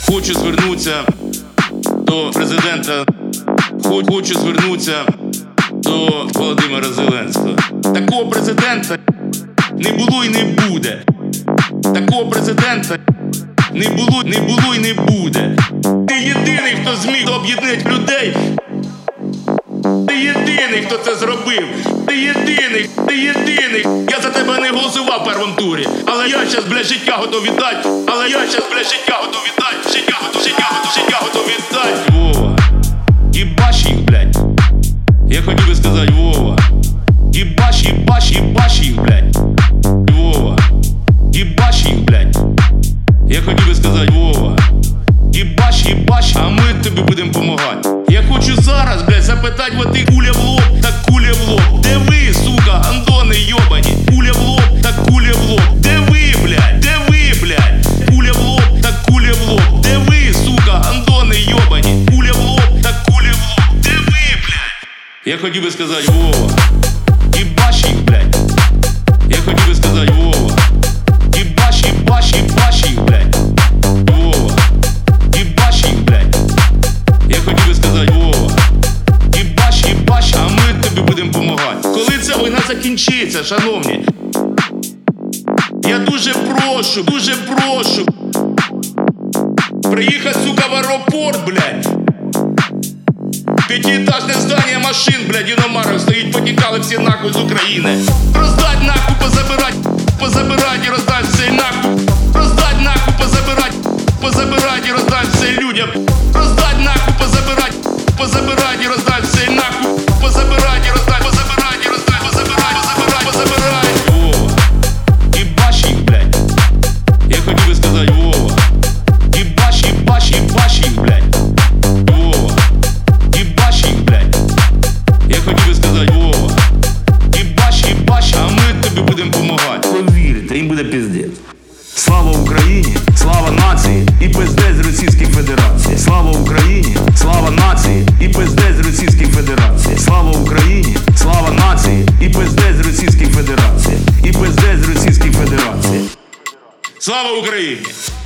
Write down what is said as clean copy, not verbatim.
Хочу звернутися до президента, хочу звернутися до Володимира Зеленського. Такого президента не було і не буде. Такого президента не було і не буде. Ти єдиний, хто зміг об'єднати людей. Ти єдиний, хто це зробив. Ти єдиний. Я за тебе не голосував в першому турі. Але я щас, блядь, життя готов віддати. Життя готов віддати. Вова, їбаш їх, блядь. Я хотів би сказати, Вова, їбаш їх, блядь. Вова, їбаш їх, блядь. Я хотів би сказати, Вова, їбаш, а ми тобі будемо помагати. Я хочу зараз, блядь, запитати вот ти куля в лоб, так куля в лоб. Де ви, сука, гандони йобані? Куля в лоб, так куля в лоб. Де ви, блядь? Куля в лоб, так куля в лоб. Де ви, сука, гандони йобані? Куля в лоб, так куля в лоб. Де ви, блядь? Я хотів би сказати, Вова, їбаш їх, блядь. Я хотів би сказати, Вова, їбаш їх, блядь. Вова, їбаш їх, блядь. Я хотів би сказати, Вова, їбаш, а ми тобі будемо помагати. Коли ця війна закінчиться, шановні, я дуже прошу, приїхати, сука, в аеропорт, блядь. П'ятиэтажне здання машин, блядь, іномарок стоїть, потікали всі нахуй з України. Роздать нахуй, позабирать і роздать все нахуй. Роздать нахуй, позабирать і роздать все людям. Роздать нахуй, позабирать і роздать все нахуй. Позабирать і роздать. Вова, їбаш їх, блядь. Я хотів би сказати, Вова, їбаш їх, блядь. Вова, їбаш їх, блядь. Я хотів би сказати, Вова, їбаш, а ми тобі будемо помагати. Повірте, їм буде пиздець. Слава Україні, слава нації і пиздець з Російської Федерації. Слава Україні, слава нації і пиздець з Російської Федерації. Слава Україні, слава нації і пиздець з Російської Федерації. І пиздець з Російської Федерації. Слава Україні!